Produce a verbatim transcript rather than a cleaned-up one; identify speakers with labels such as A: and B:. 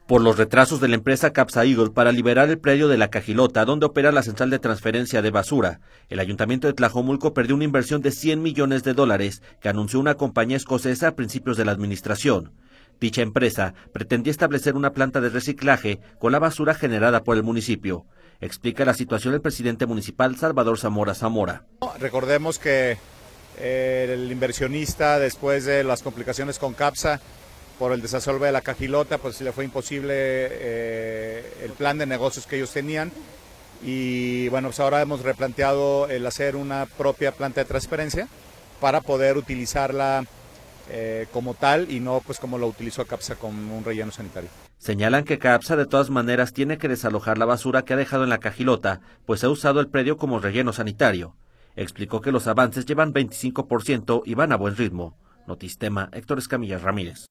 A: Por los retrasos de la empresa Capsa Eagle para liberar el predio de La Cajilota, donde opera la central de transferencia de basura, el ayuntamiento de Tlajomulco perdió una inversión de cien millones de dólares que anunció una compañía escocesa a principios de la administración. Dicha empresa pretendía establecer una planta de reciclaje con la basura generada por el municipio. Explica la situación el presidente municipal Salvador Zamora Zamora.
B: Recordemos que eh, el inversionista, después de las complicaciones con Capsa, por el desasolve de La Cajilota, pues le fue imposible eh, el plan de negocios que ellos tenían y bueno, pues ahora hemos replanteado el hacer una propia planta de transferencia para poder utilizarla eh, como tal y no pues como lo utilizó Capsa con un relleno sanitario.
A: Señalan que Capsa de todas maneras tiene que desalojar la basura que ha dejado en La Cajilota, pues ha usado el predio como relleno sanitario. Explicó que los avances llevan veinticinco por ciento y van a buen ritmo. Notistema, Héctor Escamilla Ramírez.